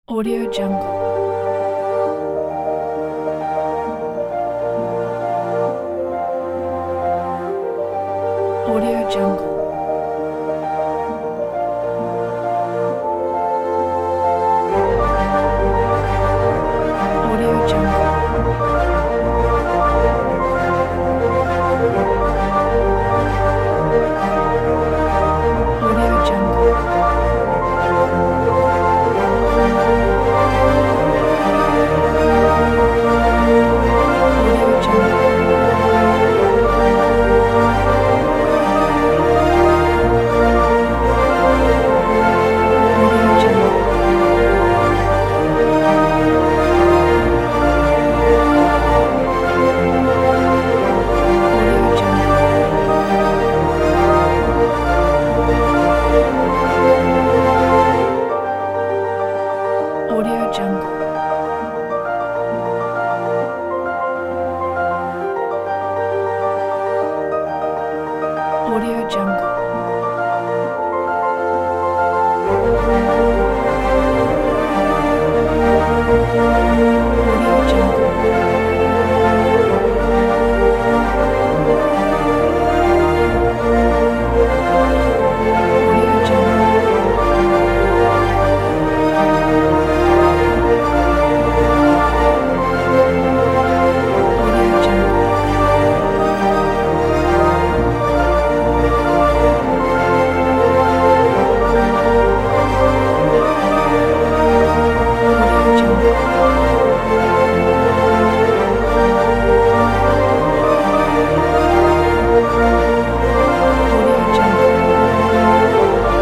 Audio Jungle. Audio Jungle. Audio Jungle. Audio Jungle. Audio Jungle. Audio Jungle. Audio Jungle. Audio Jungle. Audio Jungle. Audio Jungle. Audio Jungle. Audio Jungle. Audio Jungle. Audio Jungle.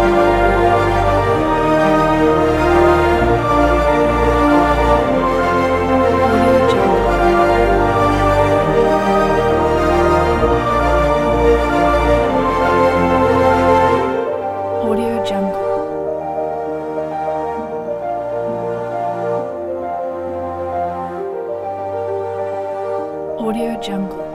Audio Jungle. Audio Jungle. Audio Jungle.